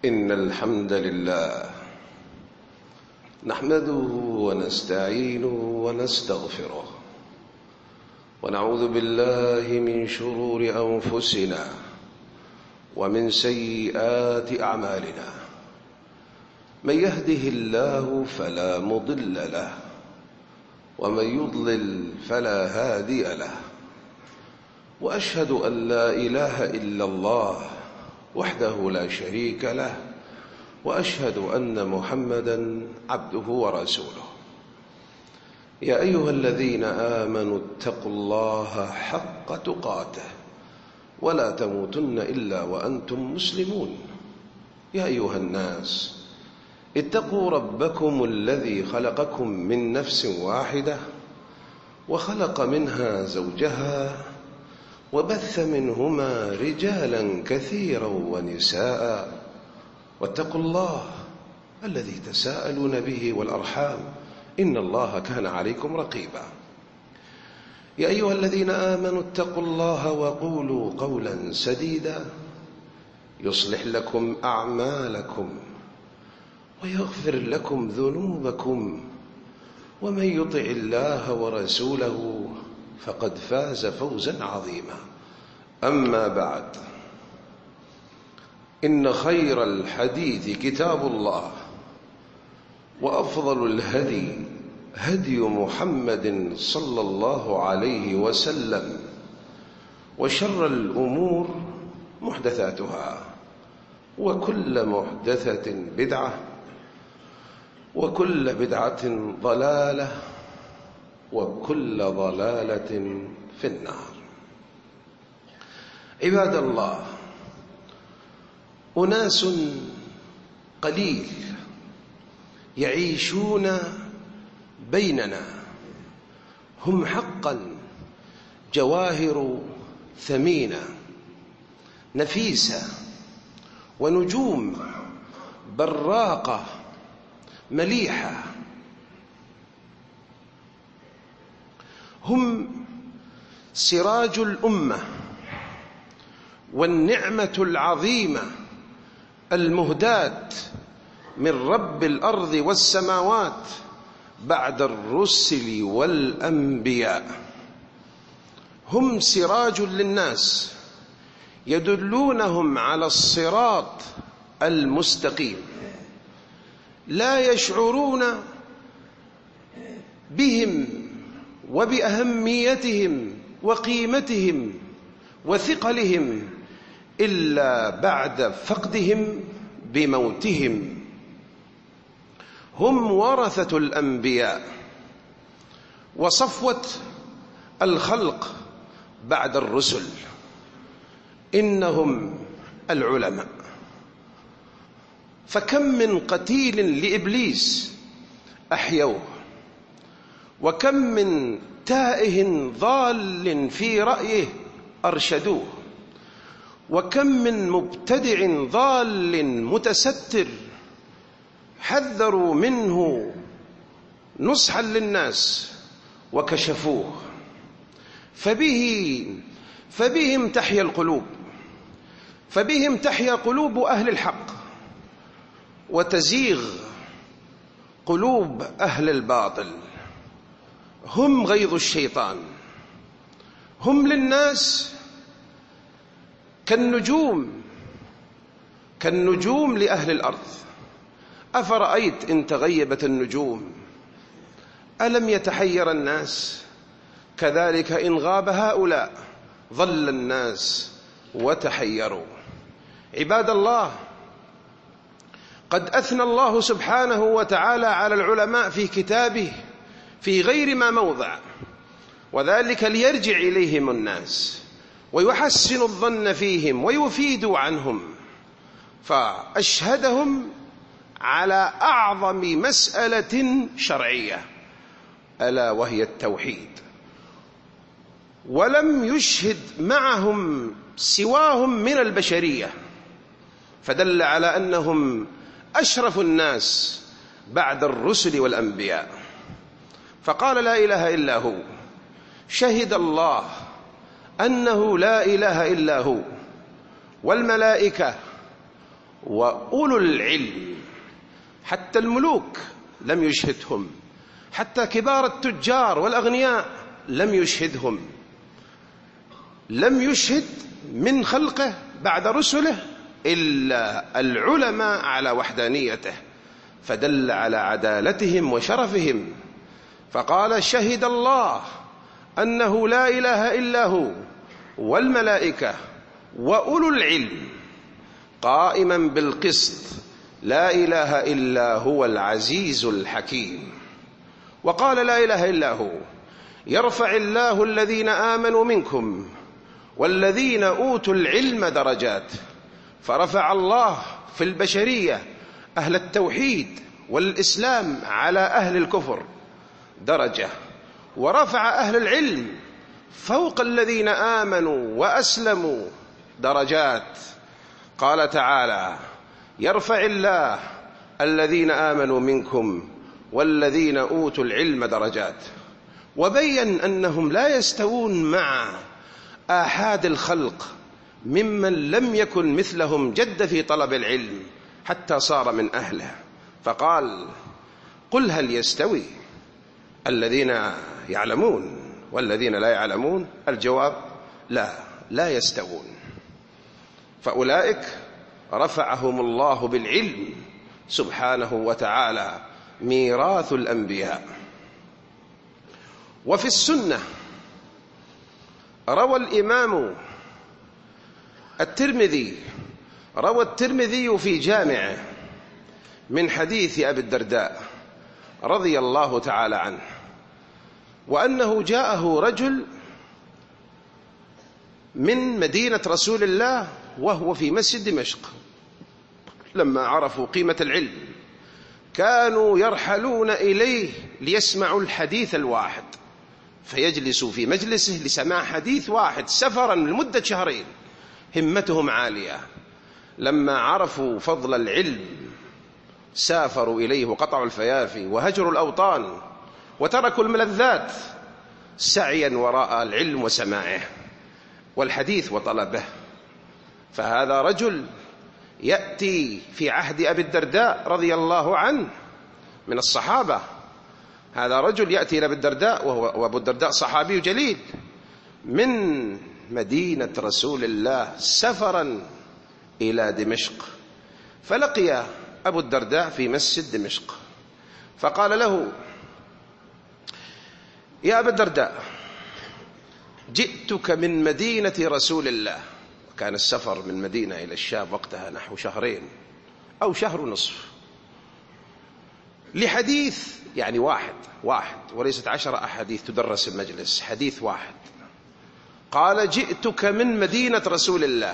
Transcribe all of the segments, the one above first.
إن الحمد لله نحمده ونستعينه ونستغفره ونعوذ بالله من شرور أنفسنا ومن سيئات أعمالنا. من يهده الله فلا مضل له ومن يضلل فلا هادي له، وأشهد أن لا إله إلا الله وحده لا شريك له، وأشهد أن محمدًا عبده ورسوله. يا أيها الذين آمنوا اتقوا الله حق تقاته ولا تموتن إلا وأنتم مسلمون. يا أيها الناس اتقوا ربكم الذي خلقكم من نفس واحدة وخلق منها زوجها وبث منهما رجالا كثيرا ونساء، واتقوا الله الذي تساءلون به والأرحام إن الله كان عليكم رقيبا. يا أيها الذين آمنوا اتقوا الله وقولوا قولا سديدا يصلح لكم أعمالكم ويغفر لكم ذنوبكم، ومن يطع الله ورسوله فقد فاز فوزا عظيما. أما بعد، إن خير الحديث كتاب الله، وأفضل الهدي هدي محمد صلى الله عليه وسلم، وشر الأمور محدثاتها، وكل محدثة بدعة، وكل بدعة ضلالة، وكل ضلالة في النار. عباد الله، أناس قليل يعيشون بيننا، هم حقا جواهر ثمينة نفيسة ونجوم براقة مليحة. هم سراج الأمة والنعمة العظيمة المهداة من رب الأرض والسماوات بعد الرسل والأنبياء. هم سراج للناس يدلونهم على الصراط المستقيم، لا يشعرون بهم وبأهميتهم وقيمتهم وثقلهم إلا بعد فقدهم بموتهم. هم ورثة الأنبياء وصفوة الخلق بعد الرسل. إنهم العلماء. فكم من قتيل لإبليس أحيوه، وكم من تائه ضال في رأيه أرشدوه، وكم من مبتدع ضال متستر حذروا منه نصحا للناس وكشفوه. فبهم تحيا القلوب، فبهم تحيا قلوب أهل الحق، وتزيغ قلوب أهل الباطل. هم غيظ الشيطان، هم للناس كالنجوم لأهل الأرض. أفرأيت إن تغيبت النجوم ألم يتحير الناس؟ كذلك إن غاب هؤلاء ظل الناس وتحيروا. عباد الله، قد أثنى الله سبحانه وتعالى على العلماء في كتابه في غير ما موضع، وذلك ليرجع إليهم الناس ويحسنوا الظن فيهم ويفيدوا عنهم. فأشهدهم على أعظم مسألة شرعية ألا وهي التوحيد، ولم يشهد معهم سواهم من البشرية، فدل على أنهم أشرف الناس بعد الرسل والأنبياء. فقال لا إله إلا هو، شهد الله أنه لا إله إلا هو، والملائكة وأولو العلم. حتى الملوك لم يشهدهم، حتى كبار التجار والأغنياء لم يشهدهم. لم يشهد من خلقه بعد رسله إلا العلماء على وحدانيته، فدل على عدالتهم وشرفهم. فقال: شهد الله أنه لا إله إلا هو والملائكة وأولو العلم قائما بالقسط لا إله إلا هو العزيز الحكيم. وقال: لا إله إلا هو يرفع الله الذين آمنوا منكم والذين أوتوا العلم درجات. فرفع الله في البشرية أهل التوحيد والإسلام على أهل الكفر درجة، ورفع أهل العلم فوق الذين آمنوا وأسلموا درجات. قال تعالى: يرفع الله الذين آمنوا منكم والذين أوتوا العلم درجات. وبين أنهم لا يستوون مع آحاد الخلق ممن لم يكن مثلهم جد في طلب العلم حتى صار من أهله. فقال: قل هل يستوي الذين يعلمون والذين لا يعلمون؟ الجواب: لا يستوون. فأولئك رفعهم الله بالعلم سبحانه وتعالى، ميراث الأنبياء. وفي السنة روى الإمام الترمذي في جامعه من حديث أبي الدرداء رضي الله تعالى عنه، وأنه جاءه رجل من مدينة رسول الله وهو في مسجد دمشق. لما عرفوا قيمة العلم كانوا يرحلون إليه ليسمعوا الحديث الواحد، فيجلسوا في مجلسه لسماع حديث واحد سفرا لمدة شهرين، همتهم عالية. لما عرفوا فضل العلم سافروا إليه وقطعوا الفيافي وهجروا الأوطان وتركوا الملذات سعيا وراء العلم وسماعه والحديث وطلبه. فهذا رجل يأتي في عهد أبي الدرداء رضي الله عنه من الصحابة. هذا رجل يأتي إلى أبي الدرداء، وأبو الدرداء صحابي جليل، من مدينة رسول الله سفرا إلى دمشق. فلقي أبو الدرداء في مسجد دمشق فقال له: يا أبا الدرداء، جئتك من مدينة رسول الله. كان السفر من مدينة إلى الشام وقتها نحو شهرين أو شهر ونصف، لحديث يعني واحد وليست 10 أحاديث تدرس المجلس، حديث واحد. قال: جئتك من مدينة رسول الله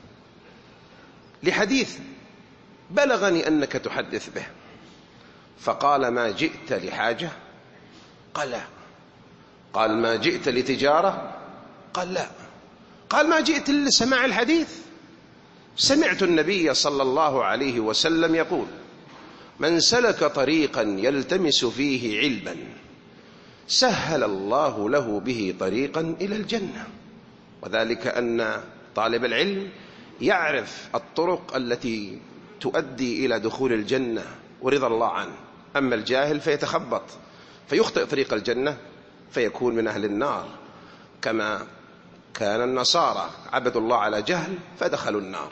لحديث بلغني أنك تحدث به. فقال: ما جئت لحاجة؟ قال: لا. قال: ما جئت لتجارة؟ قال: لا. قال: ما جئت لسماع الحديث؟ سمعت النبي صلى الله عليه وسلم يقول: من سلك طريقا يلتمس فيه علما سهل الله له به طريقا إلى الجنة. وذلك أن طالب العلم يعرف الطرق التي تؤدي إلى دخول الجنة ورضا الله عنه. أما الجاهل فيتخبط فيخطئ طريق الجنة فيكون من أهل النار، كما كان النصارى عبدوا الله على جهل فدخلوا النار.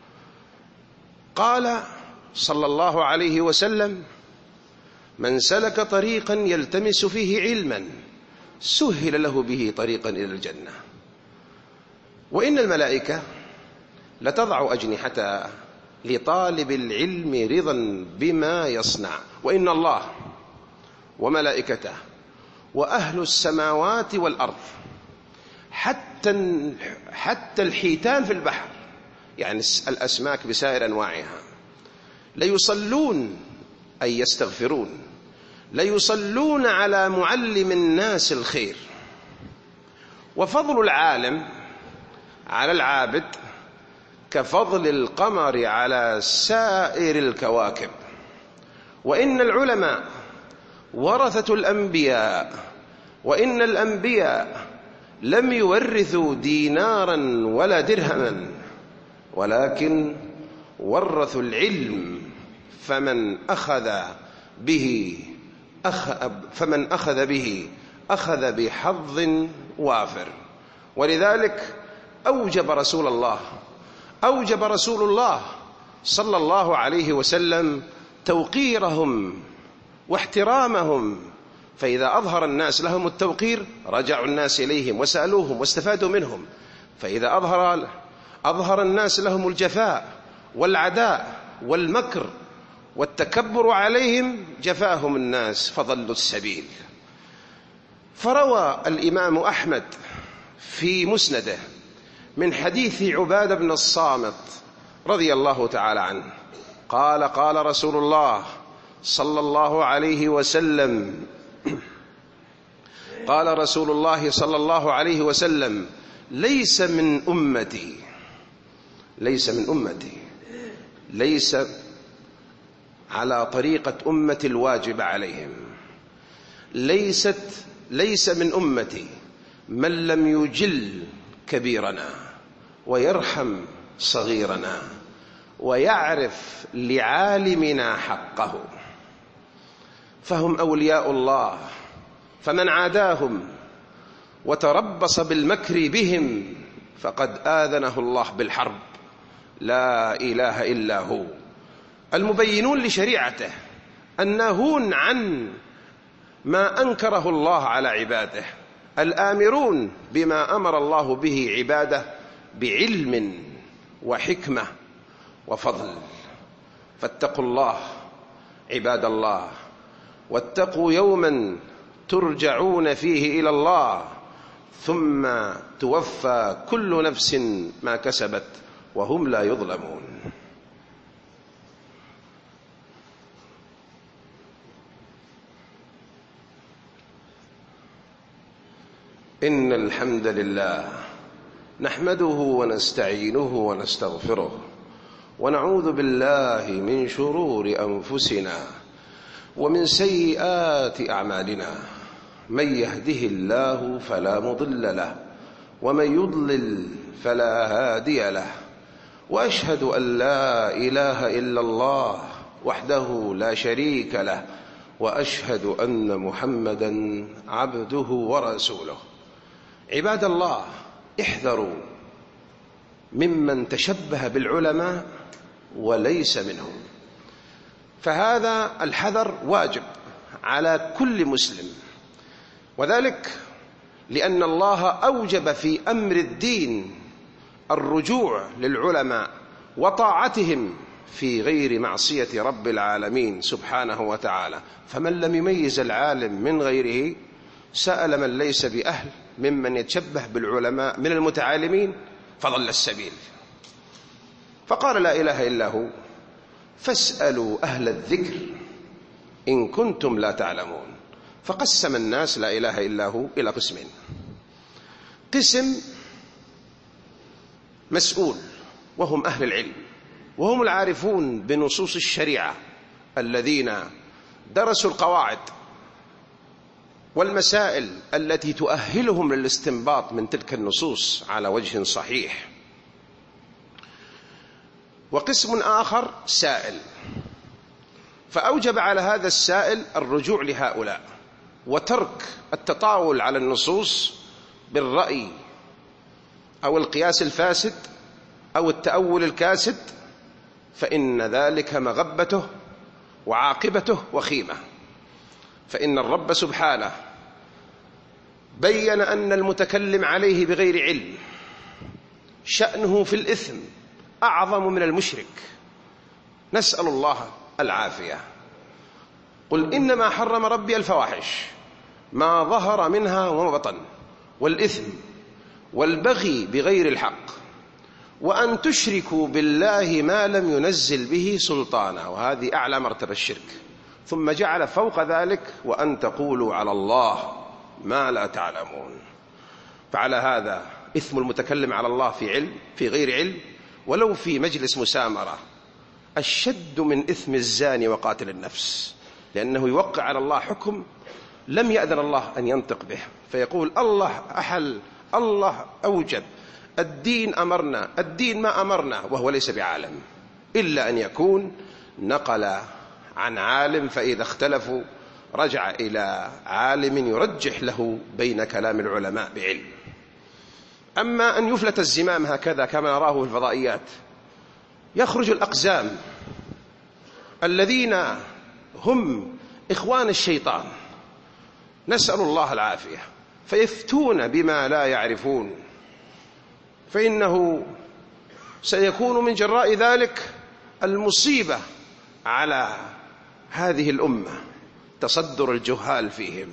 قال صلى الله عليه وسلم: من سلك طريقا يلتمس فيه علما سهل له به طريقا إلى الجنة. وإن الملائكة لتضع أجنحتها لطالب العلم رضا بما يصنع. وإن الله وملائكته وأهل السماوات والأرض حتى الحيتان في البحر، يعني الأسماك بسائر أنواعها، ليصلون أي يستغفرون، ليصلون على معلم الناس الخير. وفضل العالم على العابد كفضل القمر على سائر الكواكب. وإن العلماء ورثة الأنبياء، وإن الأنبياء لم يورثوا دينارا ولا درهما، ولكن ورثوا العلم فمن أخذ به أخذ بحظ وافر. ولذلك أوجب رسول الله صلى الله عليه وسلم توقيرهم واحترامهم، فإذا أظهر الناس لهم التوقير رجعوا الناس إليهم وسألوهم واستفادوا منهم، فإذا أظهر الناس لهم الجفاء والعداء والمكر والتكبر عليهم جفاهم الناس فضلوا السبيل. فروى الإمام أحمد في مسنده من حديث عبادة بن الصامت رضي الله تعالى عنه قال: قال رسول الله صلى الله عليه وسلم قال رسول الله صلى الله عليه وسلم: ليس من أمتي ليس على طريقة أمة الواجب عليهم، ليس من أمتي من لم يجل كبيرنا ويرحم صغيرنا ويعرف لعالمنا حقه، فهم أولياء الله، فمن عاداهم وتربص بالمكر بهم فقد آذنه الله بالحرب، لا إله إلا هو. المبينون لشريعته، الناهون عن ما أنكره الله على عباده، الآمرون بما أمر الله به عباده بعلم وحكمة وفضل. فاتقوا الله عباد الله، واتقوا يوما ترجعون فيه إلى الله ثم توفى كل نفس ما كسبت وهم لا يظلمون. إن الحمد لله نحمده ونستعينه ونستغفره ونعوذ بالله من شرور أنفسنا ومن سيئات أعمالنا، من يهده الله فلا مضل له ومن يضلل فلا هادي له، وأشهد أن لا إله إلا الله وحده لا شريك له، وأشهد أن محمدا عبده ورسوله. عباد الله، احذروا ممن تشبه بالعلماء وليس منهم، فهذا الحذر واجب على كل مسلم، وذلك لأن الله أوجب في أمر الدين الرجوع للعلماء وطاعتهم في غير معصية رب العالمين سبحانه وتعالى. فمن لم يميز العالم من غيره سأل من ليس بأهل ممن يتشبه بالعلماء من المتعالمين فضل السبيل. فقال: لا إله إلا هو فاسألوا أهل الذكر إن كنتم لا تعلمون. فقسم الناس لا إله إلا هو إلى قسمين: قسم مسؤول وهم أهل العلم وهم العارفون بنصوص الشريعة الذين درسوا القواعد والمسائل التي تؤهلهم للاستنباط من تلك النصوص على وجه صحيح. وقسم آخر سائل، فأوجب على هذا السائل الرجوع لهؤلاء وترك التطاول على النصوص بالرأي أو القياس الفاسد أو التأول الكاسد، فإن ذلك مغبته وعاقبته وخيمة. فإن الرب سبحانه بين أن المتكلم عليه بغير علم شأنه في الإثم أعظم من المشرك، نسأل الله العافية. قل إنما حرم ربي الفواحش ما ظهر منها وما بطن والإثم والبغي بغير الحق وأن تشركوا بالله ما لم ينزل به سلطانا، وهذه أعلى مرتبة الشرك. ثم جعل فوق ذلك وأن تقولوا على الله ما لا تعلمون. فعلى هذا إثم المتكلم على الله في علم في غير علم ولو في مجلس مسامرة أشد من إثم الزاني وقاتل النفس، لأنه يوقع على الله حكم لم يأذن الله أن ينطق به، فيقول الله أحل، الله أوجب، الدين أمرنا، الدين ما أمرنا، وهو ليس بعالم. إلا أن يكون نقل عن عالم، فإذا اختلفوا رجع إلى عالم يرجح له بين كلام العلماء بعلم. أما أن يفلت الزمام هكذا كما نراه في الفضائيات، يخرج الأقزام الذين هم إخوان الشيطان، نسأل الله العافية، فيفتون بما لا يعرفون، فإنه سيكون من جراء ذلك المصيبة على هذه الأمة، تصدر الجهال فيهم،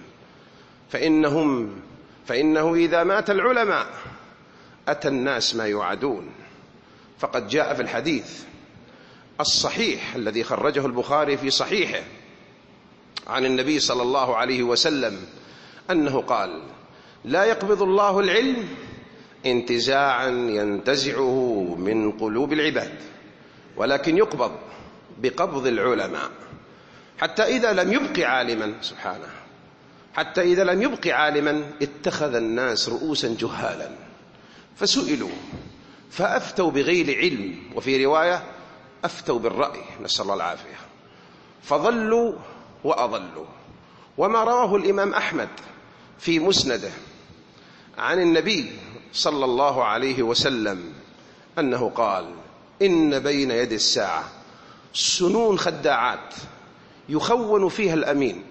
فإنه إذا مات العلماء أتى الناس ما يوعدون. فقد جاء في الحديث الصحيح الذي خرجه البخاري في صحيحه عن النبي صلى الله عليه وسلم أنه قال: لا يقبض الله العلم انتزاعا ينتزعه من قلوب العباد، ولكن يقبض بقبض العلماء، حتى إذا لم يبق عالما، سبحانه، حتى إذا لم يبق عالما اتخذ الناس رؤوسا جهالا فسئلوا فأفتوا بغير علم، وفي رواية أفتوا بالرأي، نسأل الله العافية، فضلوا وأضلوا. وما رواه الإمام أحمد في مسنده عن النبي صلى الله عليه وسلم أنه قال: إن بين يد الساعة سنون خداعات يخون فيها الأمين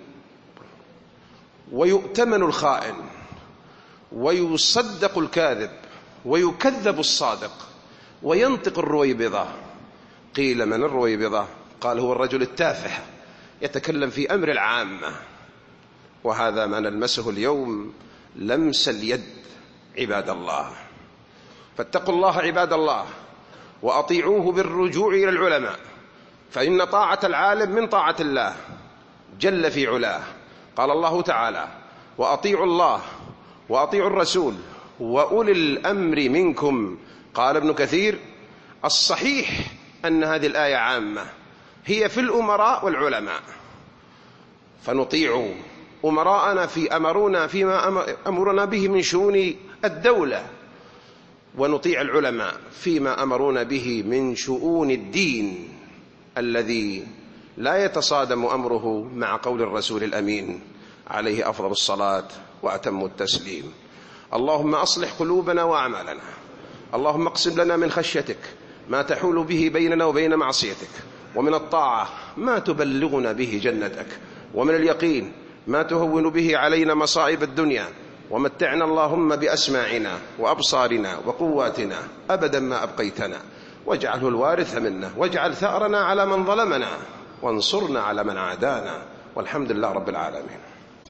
ويؤتمن الخائن ويصدق الكاذب ويكذب الصادق وينطق الرويبضة. قيل: من الرويبضة؟ قال: هو الرجل التافه يتكلم في أمر العامة. وهذا ما نلمسه اليوم لمس اليد عباد الله. فاتقوا الله عباد الله وأطيعوه بالرجوع إلى العلماء، فإن طاعة العالم من طاعة الله جل في علاه. قال الله تعالى: وأطيعوا الله وأطيعوا الرسول وأولي الأمر منكم. قال ابن كثير: الصحيح أن هذه الآية عامة، هي في الأمراء والعلماء، فنطيع أمراءنا فيما أمرنا به من شؤون الدولة، ونطيع العلماء فيما أمرونا به من شؤون الدين الذي لا يتصادم أمره مع قول الرسول الأمين عليه أفضل الصلاة وأتم التسليم. اللهم أصلح قلوبنا وأعمالنا، اللهم اقسم لنا من خشيتك ما تحول به بيننا وبين معصيتك، ومن الطاعة ما تبلغنا به جنتك، ومن اليقين ما تهون به علينا مصائب الدنيا، ومتعنا اللهم بأسماعنا وأبصارنا وقواتنا أبدا ما أبقيتنا، واجعله الوارث منا، واجعل ثأرنا على من ظلمنا، وانصرنا على من عادانا، والحمد لله رب العالمين.